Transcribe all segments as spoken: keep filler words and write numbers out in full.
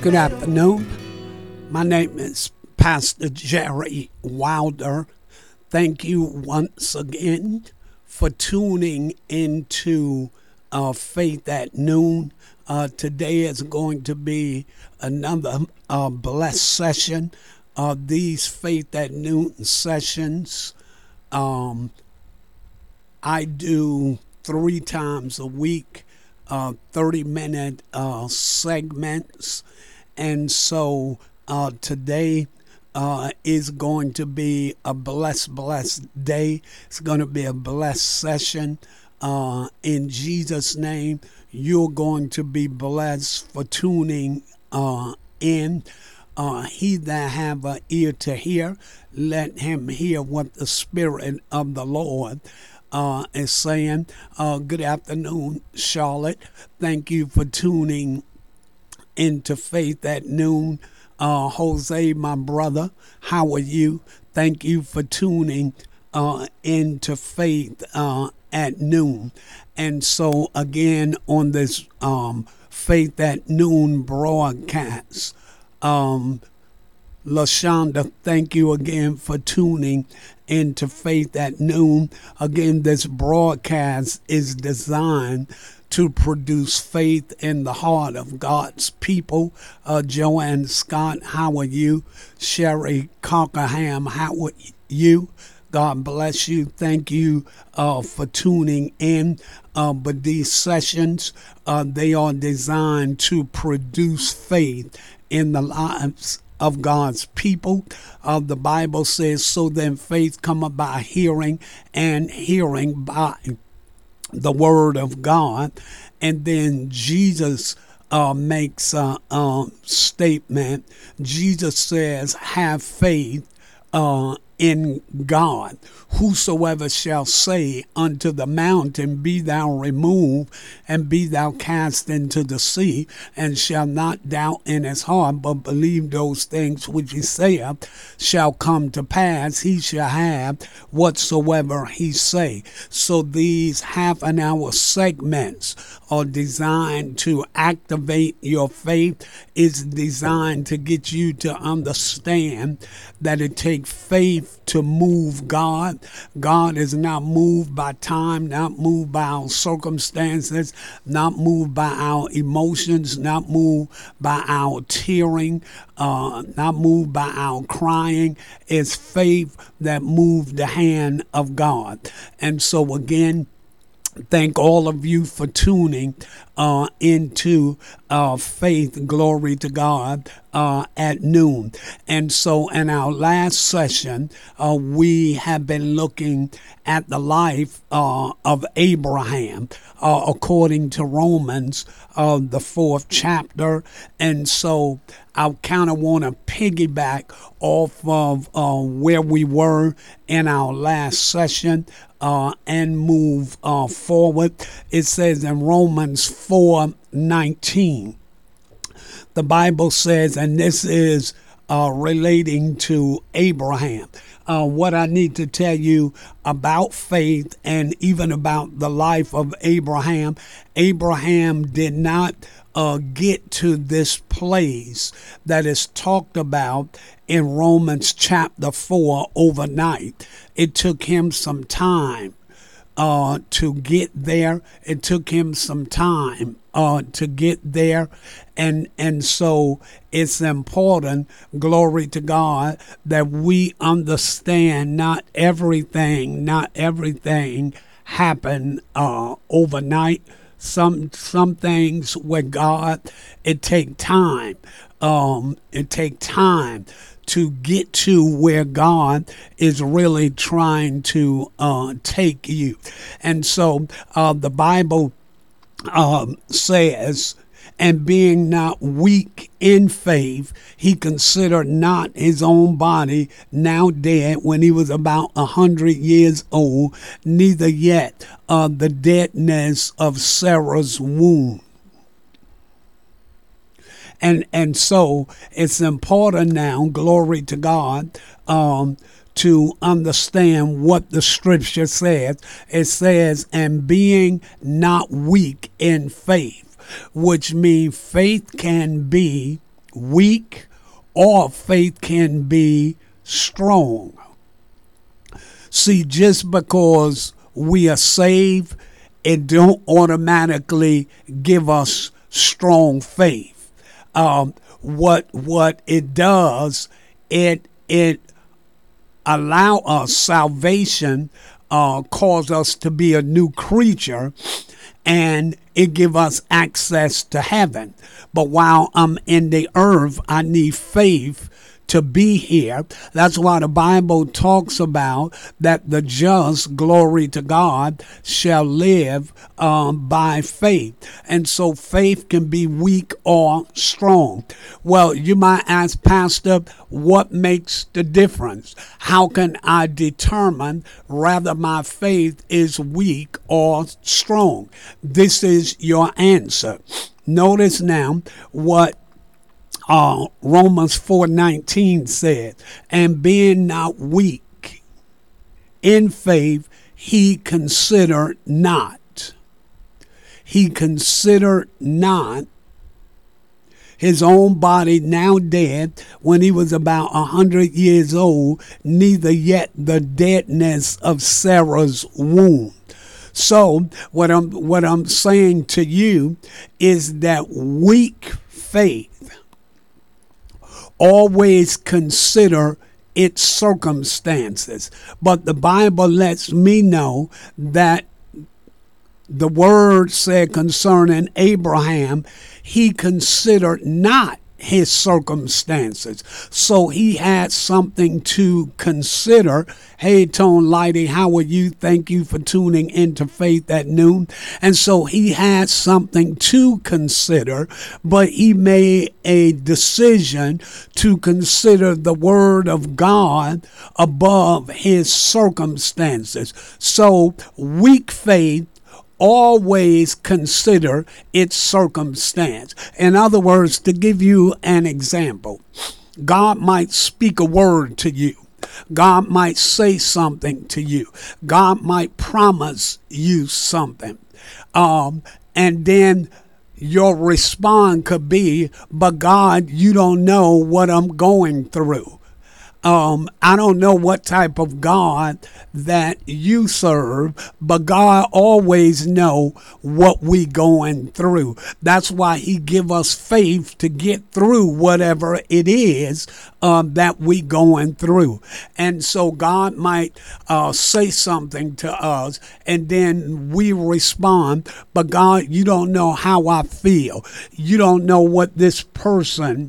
Good afternoon. My name is Pastor Jerry Wilder. Thank you once again for tuning into uh, Faith at Noon. Uh, today is going to be another uh, blessed session. Uh, these Faith at Noon sessions um, I do three times a week, uh, thirty-minute uh, segments. And so uh, today uh, is going to be a blessed, blessed day. It's going to be a blessed session. Uh, in Jesus' name, you're going to be blessed for tuning uh, in. Uh, he that have an ear to hear, let him hear what the Spirit of the Lord uh, is saying. Uh, good afternoon, Charlotte. Thank you for tuning into Faith at Noon. Uh, Jose, my brother, how are you? Thank you for tuning uh, into Faith uh, at Noon. And so again, on this um, Faith at Noon broadcast, um, LaShonda, thank you again for tuning into Faith at Noon. Again, this broadcast is designed to produce faith in the heart of God's people. Uh, Joanne Scott, how are you? Sherry Cockerham, how are you? God bless you. Thank you uh, for tuning in. Uh, but these sessions, uh, they are designed to produce faith in the lives of God's people. Uh, the Bible says, so then faith cometh by hearing, and hearing by the word of God. And then Jesus uh, makes a, a statement. Jesus says, have faith uh, in God. Whosoever shall say unto the mountain, be thou removed, and be thou cast into the sea, and shall not doubt in his heart, but believe those things which he saith shall come to pass, he shall have whatsoever he say. So these half an hour segments are designed to activate your faith. It's designed to get you to understand that it takes faith to move God. God is not moved by time, not moved by our circumstances, not moved by our emotions, not moved by our tearing, uh, not moved by our crying. It's faith that moved the hand of God. And so again, thank all of you for tuning uh, into uh, Faith, glory to God, uh, at noon. And so in our last session, uh, we have been looking at the life uh, of Abraham, uh, according to Romans, uh, the fourth chapter. And so I kind of want to piggyback off of uh, where we were in our last session uh, and move uh, forward. It says in Romans four nineteen, the Bible says, and this is uh, relating to Abraham. Uh, what I need to tell you about faith and even about the life of Abraham. Abraham did not uh, get to this place that is talked about in Romans chapter four overnight. It took him some time uh, to get there. It took him some time uh, to get there. And and so it's important, glory to God, that we understand not everything, not everything happened uh, overnight. Some some things with God, it take time. Um, it take time to get to where God is really trying to uh, take you. And so uh, the Bible um, says, and being not weak in faith, he considered not his own body now dead when he was about a hundred years old, neither yet uh, the deadness of Sarah's womb. And and so it's important now, glory to God, um, to understand what the scripture says. It says, and being not weak in faith, which means faith can be weak or faith can be strong. See, just because we are saved, it don't automatically give us strong faith. Um, what what it does, it it allow us salvation, uh, cause us to be a new creature, and it give us access to heaven. But while I'm in the earth, I need faith to be here. That's why the Bible talks about that the just, glory to God, shall live um, by faith. And so faith can be weak or strong. Well, you might ask, Pastor, what makes the difference? How can I determine whether my faith is weak or strong? This is your answer. Notice now what Uh, Romans four nineteen said, and being not weak in faith, he considered not. He considered not his own body now dead when he was about a hundred years old, neither yet the deadness of Sarah's womb. So what I'm what I'm saying to you is that weak faith always consider its circumstances. But the Bible lets me know that the word said concerning Abraham, he considered not his circumstances. So he had something to consider. Hey, Tone Lighty, how are you? Thank you for tuning into Faith at Noon. And so he had something to consider, but he made a decision to consider the word of God above his circumstances. So weak faith always consider its circumstance. In other words, to give you an example, God might speak a word to you. God might say something to you. God might promise you something. Um, and then your response could be, but God, you don't know what I'm going through. Um, I don't know what type of God that you serve, but God always know what we going through. That's why he give us faith to get through whatever it is um, that we going through. And so God might uh, say something to us, and then we respond, but God, you don't know how I feel. You don't know what this person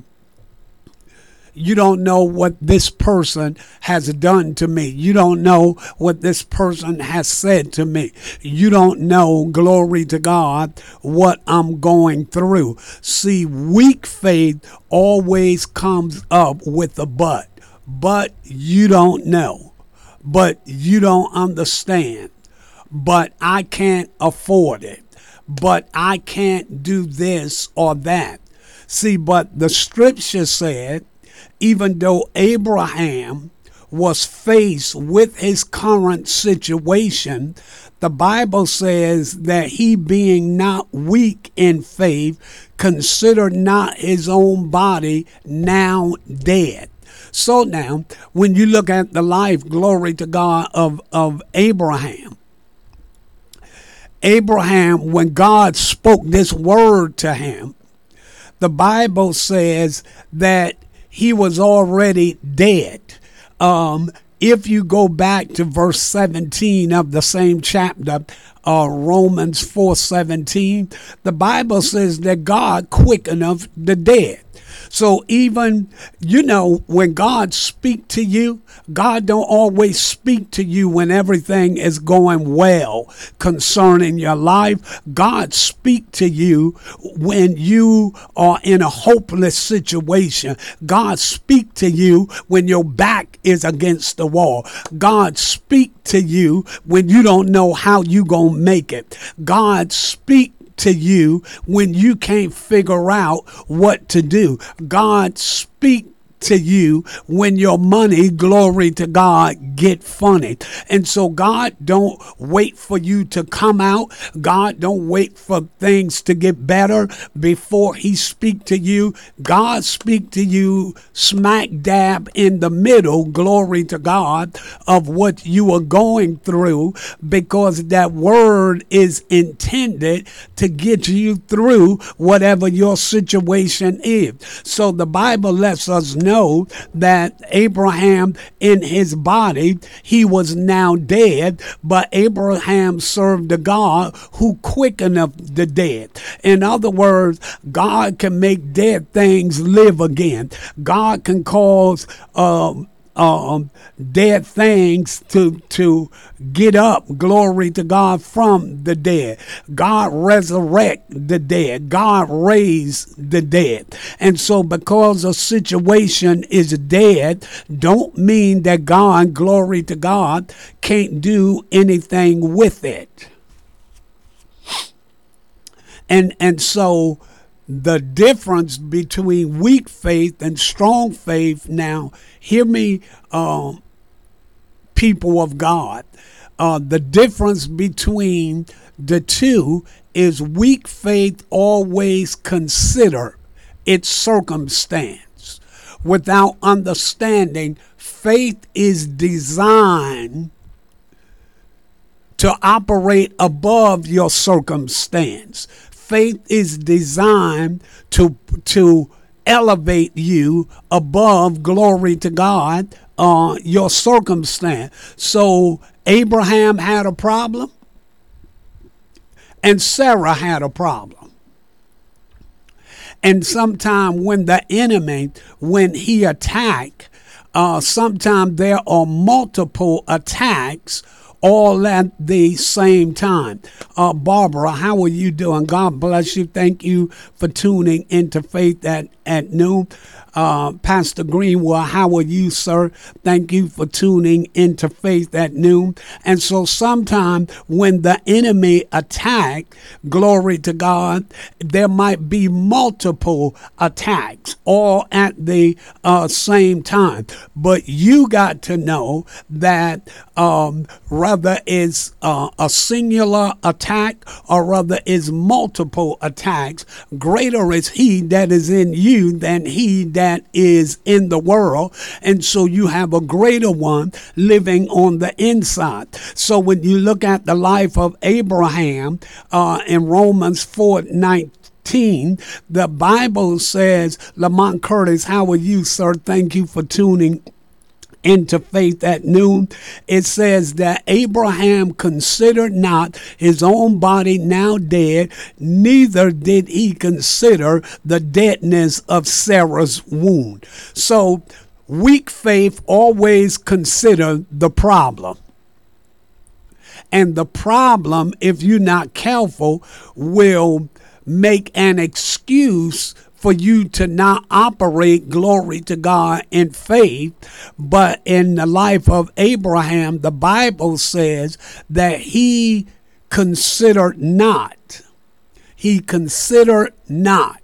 You don't know what this person has done to me. You don't know what this person has said to me. You don't know, glory to God, what I'm going through. See, weak faith always comes up with a but. But you don't know. But you don't understand. But I can't afford it. But I can't do this or that. See, but the scripture said, even though Abraham was faced with his current situation, the Bible says that he, being not weak in faith, considered not his own body now dead. So now, when you look at the life, glory to God, of, of Abraham, Abraham, when God spoke this word to him, the Bible says that he was already dead. Um, if you go back to verse seventeen of the same chapter, uh, Romans four seventeen, the Bible says that God quickeneth the dead. So even, you know, when God speak to you, God don't always speak to you when everything is going well concerning your life. God speak to you when you are in a hopeless situation. God speak to you when your back is against the wall. God speak to you when you don't know how you gonna make it. God speak to you when you can't figure out what to do. God speak to you when your money, glory to God, get funny. And so God don't wait for you to come out. God don't wait for things to get better before he speak to you. God speak to you smack dab in the middle, glory to God, of what you are going through, because that word is intended to get you through whatever your situation is. So the Bible lets us know that Abraham, in his body, he was now dead, but Abraham served the God who quickeneth the dead. In other words, God can make dead things live again. God can cause um Um, dead things to to get up, glory to God, from the dead. God resurrect the dead. God raise the dead. And so because a situation is dead, don't mean that God, glory to God, can't do anything with it. And and so the difference between weak faith and strong faith, now hear me, uh, people of God, uh, the difference between the two is weak faith always consider its circumstance. Without understanding, faith is designed to operate above your circumstance. Faith is designed to to elevate you above, glory to God, uh, your circumstance. So Abraham had a problem, and Sarah had a problem. And sometime when the enemy, when he attack, uh, sometime there are multiple attacks all at the same time. Uh, Barbara, how are you doing? God bless you. Thank you for tuning into Faith at, at Noon. Uh, Pastor Greenwood, how are you, sir? Thank you for tuning into Faith at Noon. And so sometime when the enemy attack, glory to God, there might be multiple attacks all at the uh, same time. But you got to know that um, rather is uh, a singular attack or rather is multiple attacks, greater is he that is in you than he that that is in the world. And so you have a greater one living on the inside. So when you look at the life of Abraham uh, in Romans four nineteen, the Bible says, Lamont Curtis, how are you, sir? Thank you for tuning into Faith at Noon. It says that Abraham considered not his own body now dead, neither did he consider the deadness of Sarah's womb. So weak faith always consider the problem. And the problem, if you're not careful, will make an excuse for you to not operate, glory to God, in faith. But in the life of Abraham, the Bible says that he considered not. He considered not.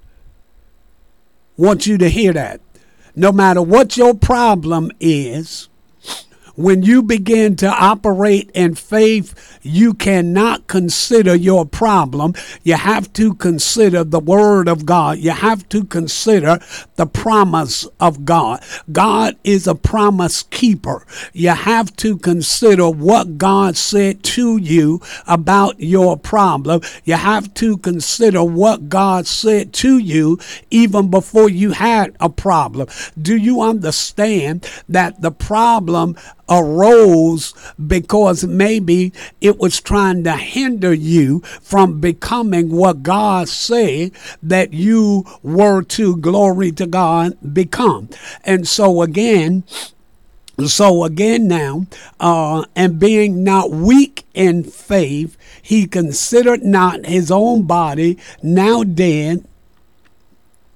Want you to hear that. No matter what your problem is, when you begin to operate in faith, you cannot consider your problem. You have to consider the word of God. You have to consider the promise of God. God is a promise keeper. You have to consider what God said to you about your problem. You have to consider what God said to you even before you had a problem. Do you understand that the problem arose because maybe it was trying to hinder you from becoming what God said that you were to, glory to God, become? And so again, So again now, uh, and being not weak in faith, he considered not his own body now dead,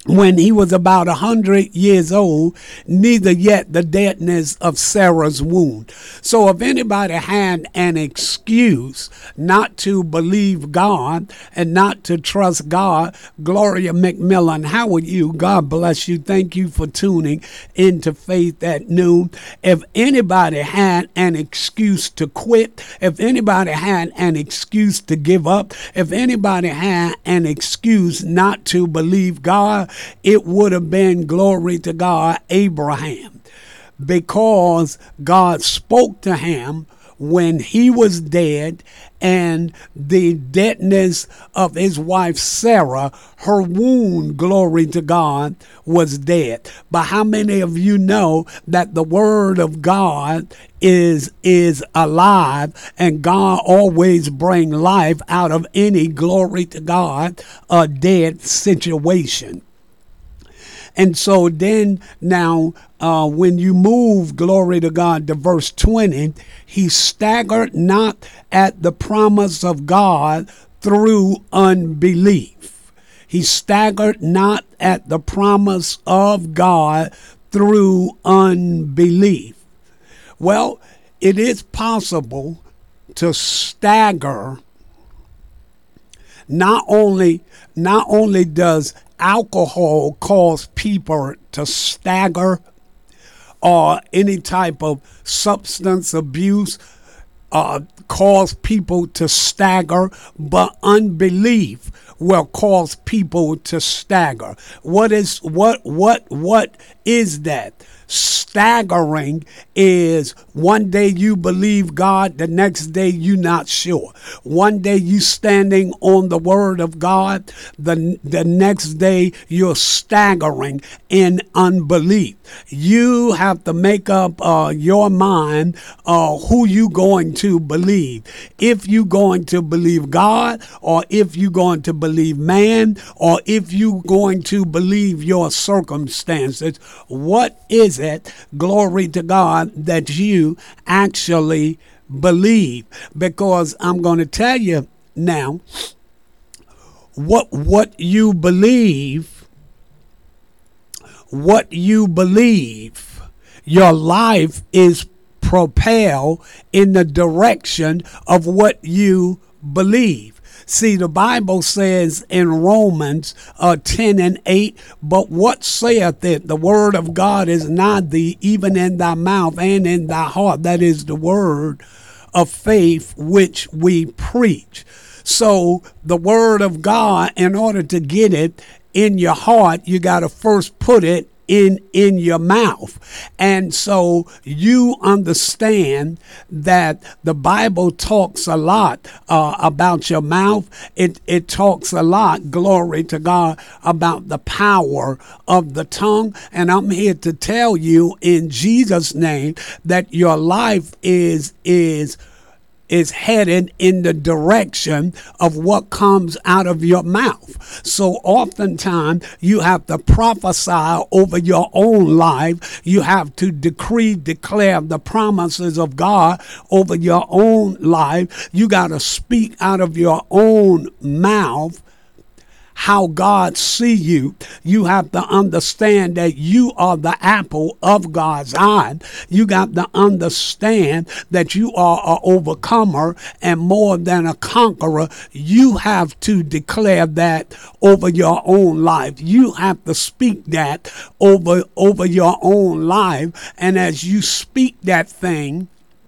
when he was about a hundred years old, neither yet the deadness of Sarah's wound. So if anybody had an excuse not to believe God and not to trust God, Gloria McMillan, how are you? God bless you. Thank you for tuning into Faith at Noon. If anybody had an excuse to quit, if anybody had an excuse to give up, if anybody had an excuse not to believe God, it would have been, glory to God, Abraham, because God spoke to him when he was dead, and the deadness of his wife Sarah, her wound, glory to God, was dead. But how many of you know that the word of God is is alive, and God always bring life out of any, glory to God, a dead situation? And so then now, uh, when you move, glory to God, to verse twenty, he staggered not at the promise of God through unbelief. He staggered not at the promise of God through unbelief. Well, it is possible to stagger. Not only, not only does alcohol cause people to stagger, or any type of substance abuse uh, cause people to stagger, but unbelief will cause people to stagger. What is what what what is that? Staggering is one day you believe God, the next day you not sure. One day you standing on the word of God, the, the next day you're staggering in unbelief. You have to make up uh, your mind uh, who you going to believe. If you going to believe God, or if you going to believe man, or if you going to believe your circumstances. What is it, glory to God, that you actually believe? Because I'm going to tell you now, what what you believe, what you believe, your life is propelled in the direction of what you believe. See, the Bible says in Romans uh, ten and eight, but what saith it? The word of God is nigh thee, even in thy mouth and in thy heart. That is the word of faith which we preach. So the word of God, in order to get it in your heart, you got to first put it in in your mouth. And so you understand that the Bible talks a lot uh, about your mouth. It it talks a lot, glory to God, about the power of the tongue. And I'm here to tell you in Jesus' name that your life is is is headed in the direction of what comes out of your mouth. So oftentimes you have to prophesy over your own life. You have to decree, declare the promises of God over your own life. You got to speak out of your own mouth how God see you. You have to understand that you are the apple of God's eye. You got to understand that you are an overcomer and more than a conqueror. You have to declare that over your own life. You have to speak that over, over your own life. And as you speak that thing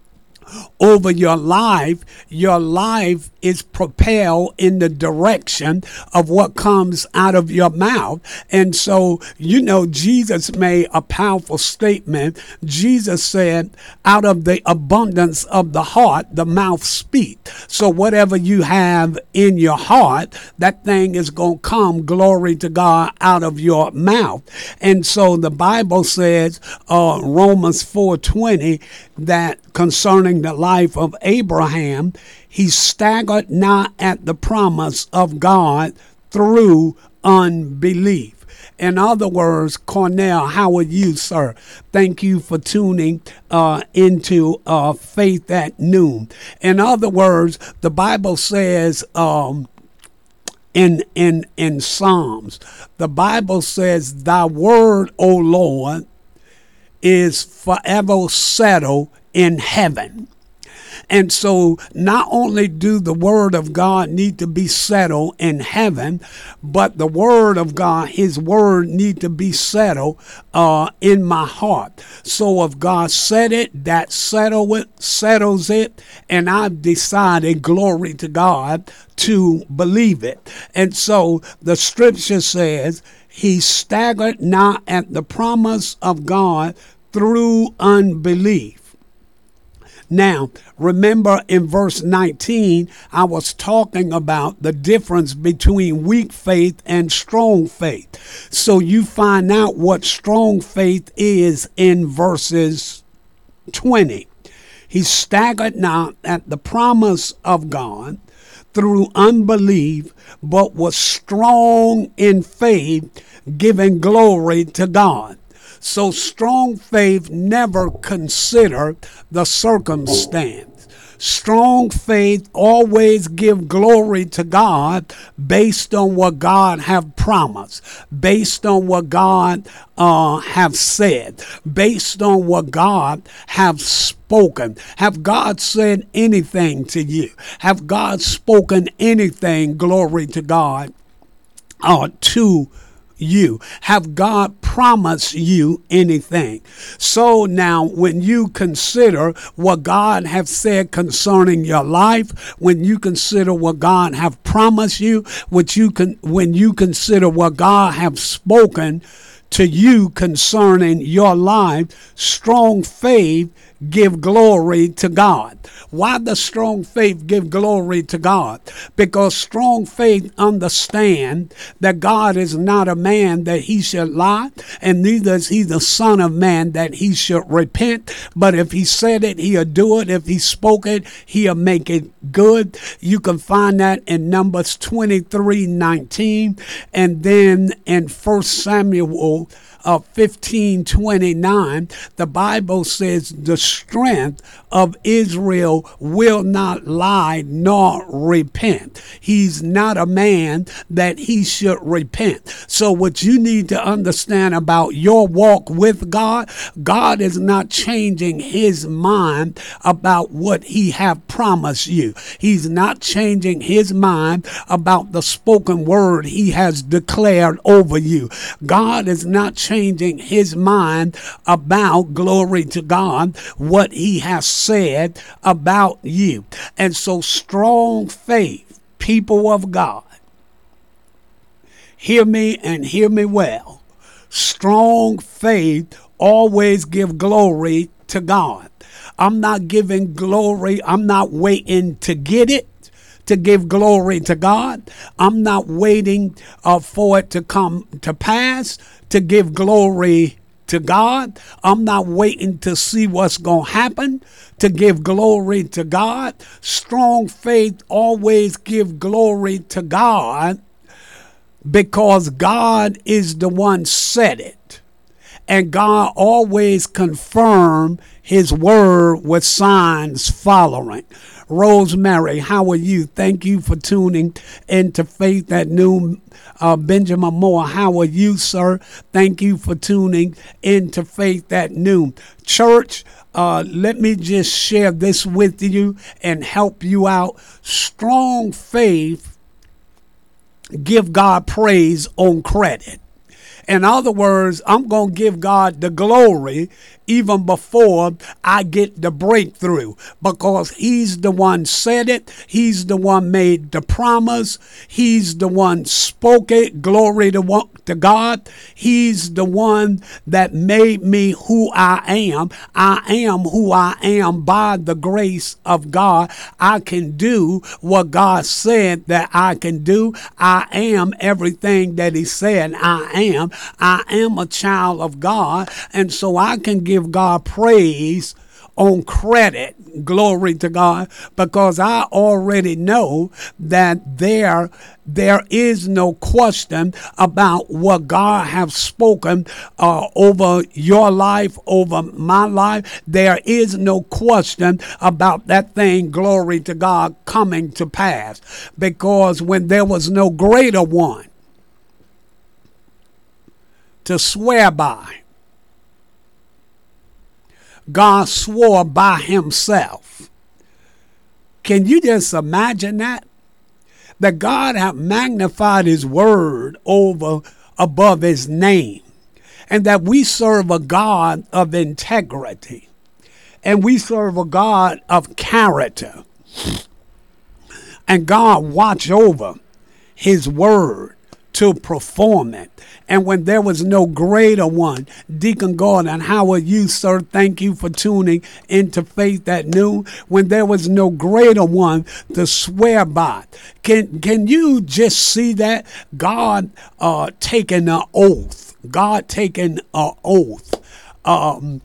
over your life, your life is propelled in the direction of what comes out of your mouth. And so, you know, Jesus made a powerful statement. Jesus said, out of the abundance of the heart, the mouth speaks. So whatever you have in your heart, that thing is going to come, glory to God, out of your mouth. And so the Bible says, uh, Romans four twenty, that concerning the life of Abraham, he staggered not at the promise of God through unbelief. In other words, Cornell, how are you, sir? Thank you for tuning uh, into uh, Faith at Noon. In other words, the Bible says, um, in in in Psalms. The Bible says, "Thy word, O Lord, is forever settled in heaven." And so not only do the word of God need to be settled in heaven, but the word of God, his word need to be settled uh, in my heart. So if God said it, that settle it, settles it, and I've decided, glory to God, to believe it. And so the scripture says, he staggered not at the promise of God through unbelief. Now, remember in verse nineteen, I was talking about the difference between weak faith and strong faith. So you find out what strong faith is in verses twenty. He staggered not at the promise of God through unbelief, but was strong in faith, giving glory to God. So strong faith never consider the circumstance. Strong faith always give glory to God based on what God have promised, based on what God uh, have said, based on what God have spoken. Have God said anything to you? Have God spoken anything, glory to God, uh, to you? Have God promised you anything? So now when you consider what God have said concerning your life, when you consider what God have promised you, what you can, when you consider what God have spoken to you concerning your life, strong faith give glory to God. Why does strong faith give glory to God? Because strong faith understand that God is not a man that he should lie, and neither is he the son of man that he should repent. But if he said it, he'll do it. If he spoke it, he'll make it good. You can find that in Numbers twenty-three nineteen, and then in First Samuel Uh, fifteen twenty-nine, the Bible says the strength of Israel will not lie nor repent. He's not a man that he should repent. So what you need to understand about your walk with God, God is not changing his mind about what he have promised you. He's not changing his mind about the spoken word he has declared over you. God is not changing changing his mind about, glory to God, what he has said about you. And so strong faith, people of God, hear me and hear me well. Strong faith always give glory to God. I'm not giving glory. I'm not waiting to get it to give glory to God. I'm not waiting uh, for it to come to pass to give glory to God. I'm not waiting to see what's going to happen to give glory to God. Strong faith always give glory to God because God is the one said it. And God always confirm his word with signs following. Rosemary, how are you? Thank you for tuning into Faith at Noon. Uh, Benjamin Moore, how are you, sir? Thank you for tuning into Faith at Noon. Church, uh, let me just share this with you and help you out. Strong faith give God praise on credit. In other words, I'm going to give God the glory even before I get the breakthrough, because he's the one said it. He's the one made the promise. He's the one spoke it. Glory to, to God. He's the one that made me who I am. I am who I am by the grace of God. I can do what God said that I can do. I am everything that he said I am. I am a child of God, and so I can give God praise on credit, glory to God, because I already know that there there is no question about what God has spoken uh, over your life, over my life. There is no question about that thing, glory to God, coming to pass, because when there was no greater one to swear by, God swore by himself. Can you just imagine that? That God have magnified his word over above his name, and that we serve a God of integrity, and we serve a God of character, and God watch over his word to perform it. And when there was no greater one, Deacon Gordon, how are you, sir? Thank you for tuning into Faith at Noon. When there was no greater one to swear by. Can can you just see that? God uh, taking an oath. God taking an oath. Um,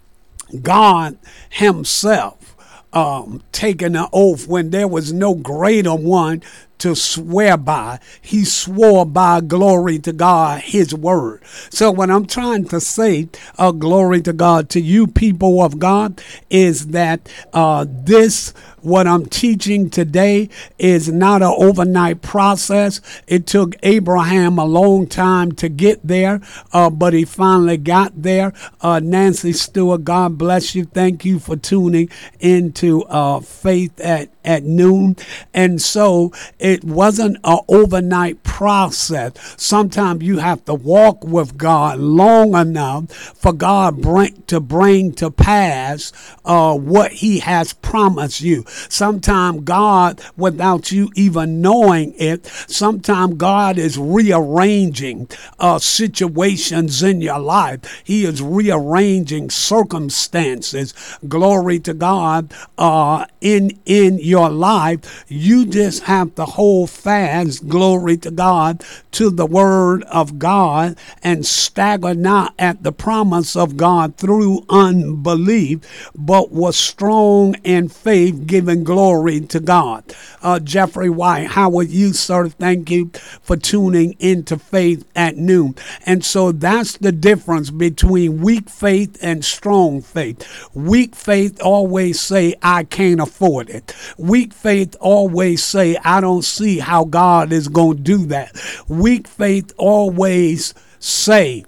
God himself um, taking an oath when there was no greater one to swear by. He swore by, glory to God, his word. So what I'm trying to say, uh, glory to God, to you people of God, is that uh, this, what I'm teaching today, is not an overnight process. It took Abraham a long time to get there, uh, but he finally got there. Uh, Nancy Stewart, God bless you. Thank you for tuning into uh, Faith at, at Noon. And so it wasn't an overnight process. Sometimes you have to walk with God long enough for God bring, to bring to pass uh, what he has promised you. Sometimes God, without you even knowing it, sometimes God is rearranging uh, situations in your life. He is rearranging circumstances, glory to God, uh, in, in your life. You just have to hold fast, glory to God, to the word of God, and stagger not at the promise of God through unbelief, but was strong in faith, giving glory to God. Uh, Jeffrey White, how are you, sir? Thank you for tuning into Faith at Noon. And so that's the difference between weak faith and strong faith. Weak faith always say, I can't afford it. Weak faith always say, I don't see how God is going to do that. Weak faith always say,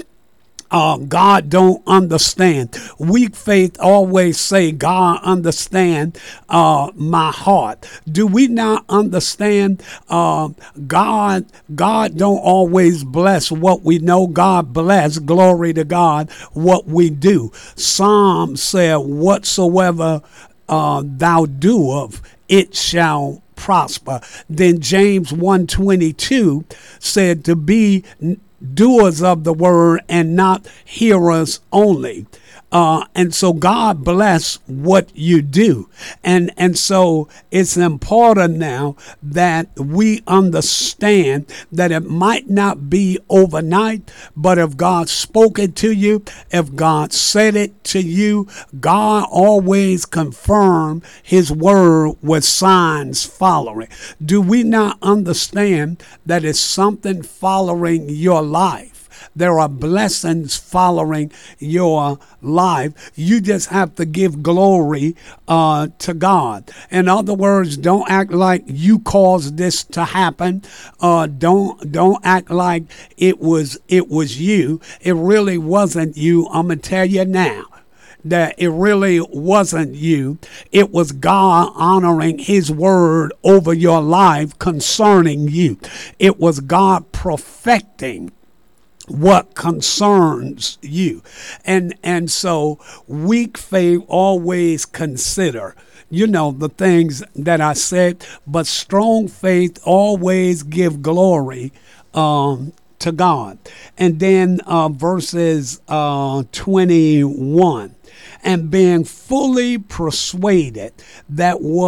Uh, God don't understand. Weak faith always say, God understand uh, my heart. Do we not understand uh, God? God don't always bless what we know. God bless, glory to God, what we do. Psalm said, whatsoever uh, thou doest, it shall prosper. Then James one twenty-two said to be doers of the word and not hearers only. Uh, and so God bless what you do. And, and so it's important now that we understand that it might not be overnight, but if God spoke it to you, if God said it to you, God always confirm his word with signs following. Do we not understand that it's something following your life? There are blessings following your life. You just have to give glory uh, to God. In other words, don't act like you caused this to happen. Uh, don't don't act like it was it was you. It really wasn't you. I'm gonna tell you now that it really wasn't you. It was God honoring his word over your life concerning you. It was God perfecting what concerns you. And and so weak faith always consider, you know, the things that I said, but strong faith always give glory um, to God. And then uh, verses uh, twenty-one, and being fully persuaded that what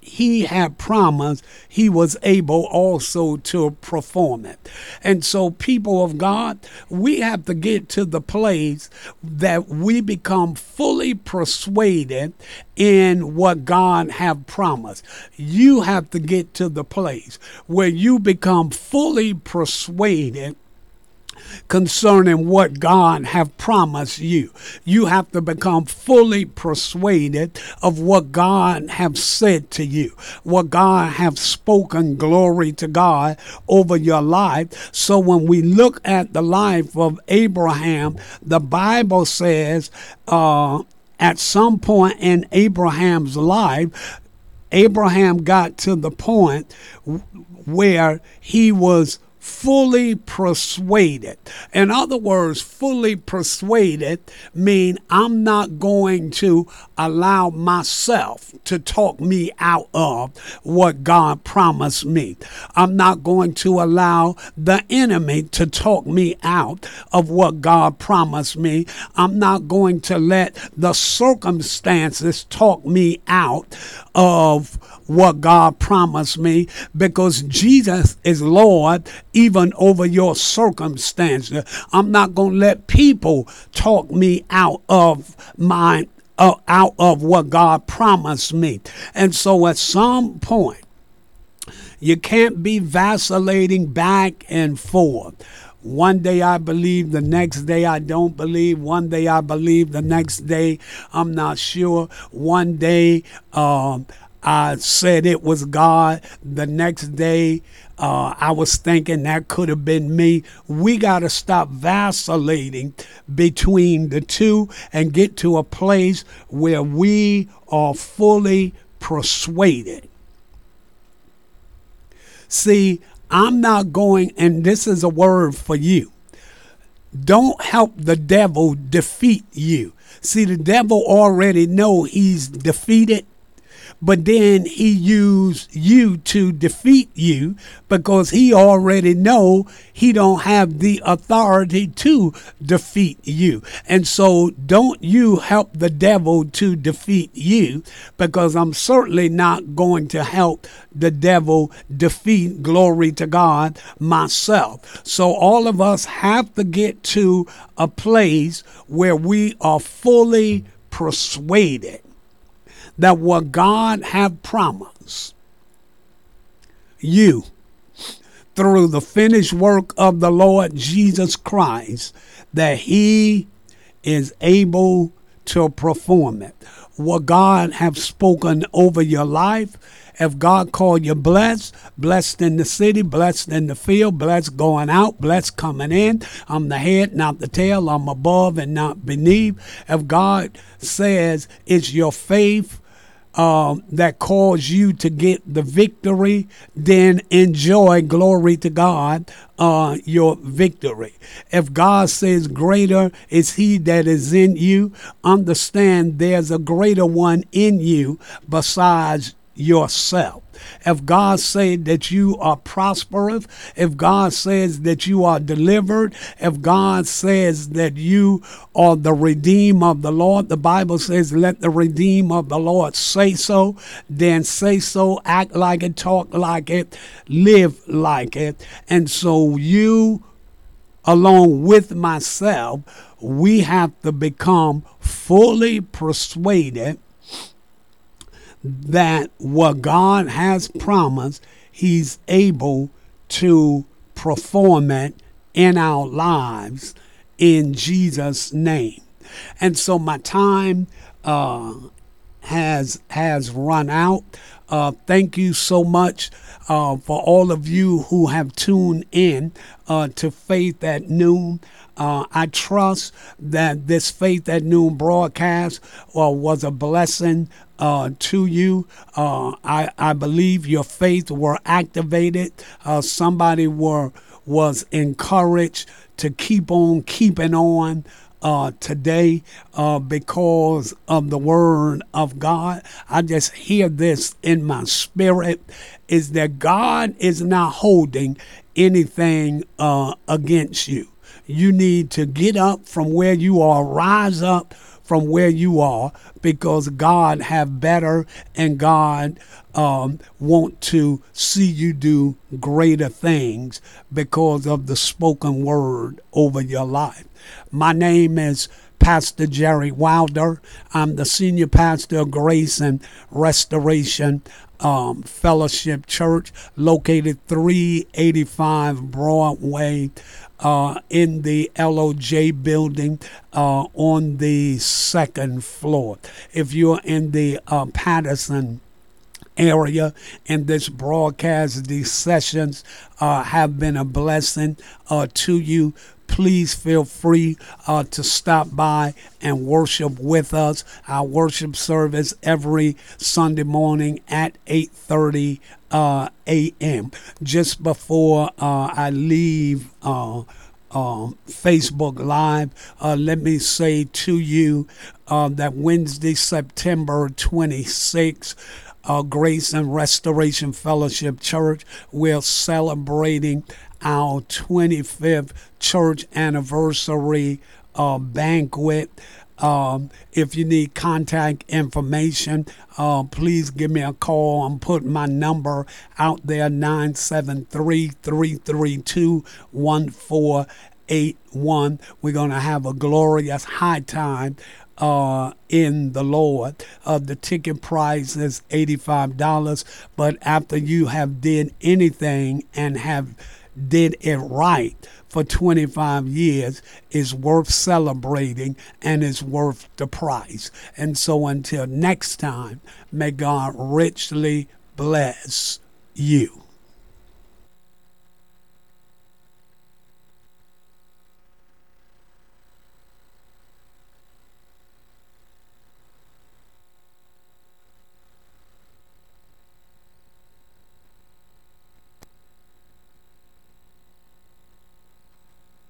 he had promised, he was able also to perform it. And so, people of God, we have to get to the place that we become fully persuaded in what God have promised. You have to get to the place where you become fully persuaded concerning what God have promised you. You have to become fully persuaded of what God have said to you, what God have spoken, glory to God, over your life. So when we look at the life of Abraham, the Bible says uh, at some point in Abraham's life, Abraham got to the point where he was fully persuaded. In other words, fully persuaded mean I'm not going to allow myself to talk me out of what God promised me. I'm not going to allow the enemy to talk me out of what God promised me. I'm not going to let the circumstances talk me out of what God promised me, because Jesus is Lord even over your circumstances. I'm not going to let people talk me out of my uh, out of what God promised me. And so at some point, you can't be vacillating back and forth. One day I believe, the next day I don't believe. One day I believe, the next day I'm not sure. One day um, I said it was God. The next day uh, I was thinking that could have been me. We got to stop vacillating between the two and get to a place where we are fully persuaded. See, I'm not going, and this is a word for you. Don't help the devil defeat you. See, the devil already know he's defeated, but then he used you to defeat you because he already know he don't have the authority to defeat you. And so don't you help the devil to defeat you, because I'm certainly not going to help the devil defeat, glory to God, myself. So all of us have to get to a place where we are fully persuaded that what God have promised you through the finished work of the Lord Jesus Christ, that he is able to perform it. What God have spoken over your life, if God called you blessed, blessed in the city, blessed in the field, blessed going out, blessed coming in, I'm the head, not the tail, I'm above and not beneath. If God says it's your faith Um, that calls you to get the victory, then enjoy, glory to God, uh, your victory. If God says greater is he that is in you, understand there's a greater one in you besides yourself. If God said that you are prosperous, if God says that you are delivered, if God says that you are the redeemed of the Lord, the Bible says, let the redeemed of the Lord say so, then say so, act like it, talk like it, live like it. And so you, along with myself, we have to become fully persuaded that what God has promised, he's able to perform it in our lives in Jesus' name. And so my time uh, has has run out. Uh, thank you so much uh, for all of you who have tuned in uh, to Faith at Noon. Uh, I trust that this Faith at Noon broadcast uh, was a blessing uh, to you. Uh, I, I believe your faith were activated. Uh, somebody were was encouraged to keep on keeping on uh, today uh, because of the word of God. I just hear this in my spirit, is that God is not holding anything uh, against you. You need to get up from where you are, rise up from where you are, because God have better, and God um, want to see you do greater things because of the spoken word over your life. My name is Pastor Jerry Wilder. I'm the senior pastor of Grace and Restoration um, Fellowship Church, located three eighty-five Broadway, uh, in the L O J building, uh, on the second floor. If you're in the uh, Patterson area, and this broadcast, these sessions uh, have been a blessing uh, to you, please feel free uh, to stop by and worship with us. Our worship service every Sunday morning at eight thirty uh, a.m. Just before uh, I leave uh, uh, Facebook Live, uh, let me say to you uh, that Wednesday, September twenty-sixth, uh, Grace and Restoration Fellowship Church, we're celebrating our twenty-fifth church anniversary uh, banquet. Um, if you need contact information, uh, please give me a call. I'm putting my number out there, nine seven three, three three two, one four eight one. We're going to have a glorious high time uh, in the Lord. Uh, the ticket price is eighty-five dollars, but after you have did anything and have did it right for twenty-five years, is worth celebrating and is worth the price. And so until next time, may God richly bless you.